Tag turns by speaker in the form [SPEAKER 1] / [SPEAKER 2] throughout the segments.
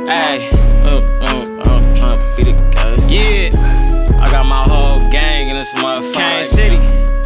[SPEAKER 1] Ayy, tryna be the guy. Yeah, I got my whole gang in this motherfucker. Kane City,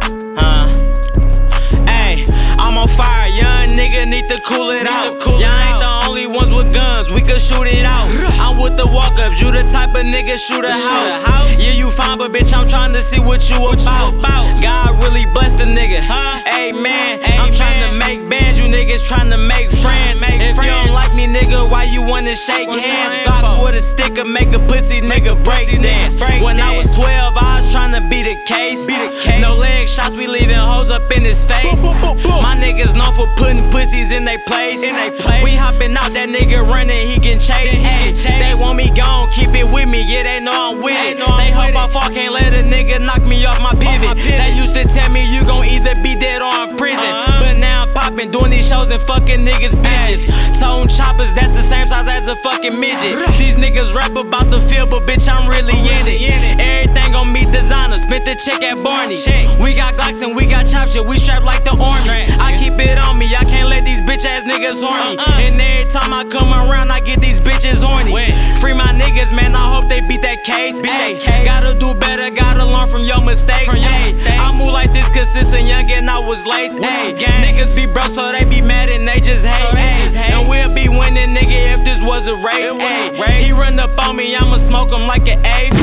[SPEAKER 1] Ayy, I'm on fire, young nigga need to cool it out. Y'all ain't the only ones with guns, we could shoot it out. I'm with the walk-ups, you the type of nigga shoot a house. Yeah, you fine, but bitch, I'm tryna see what you about. God really blessed a nigga. Hey man, I'm tryna make bands, you niggas tryna make friends. If you don't like me, nigga, why you wanna shake hands? Glock with a sticker, make a pussy nigga break dance. When I was 12, I was tryna be the case. No leg shots, we leaving hoes up in his face. My niggas known for putting pussies in they place. We hopping out, that nigga running, he getting chased. They want me gone, keep it with me, yeah, they know I'm with it. They hope I fall, can't let a nigga knock me off my pivot. They used to tell me you gon' either be dead or in prison. But now I'm popping, doing these shows and fucking niggas bitches. Tone choppers, that's the same size as a fucking midget. These niggas rap about the field, but bitch, I'm really in it. Everything on me designer, spent the check at Barney. We got Glocks and we got chops, yeah, we strapped like the army. I keep it on me, I can't let these bitch ass niggas horny. And every time I come around, I get these bitches horny. Free my niggas, man, I hope they beat that case. Gotta do better, gotta learn from your mistakes. I move like this cause since a youngin' I was laced. Niggas be broke so they be mad and they just hate. And we'll be winning, nigga, if this was a race. He run up on me, I'ma smoke him like an A.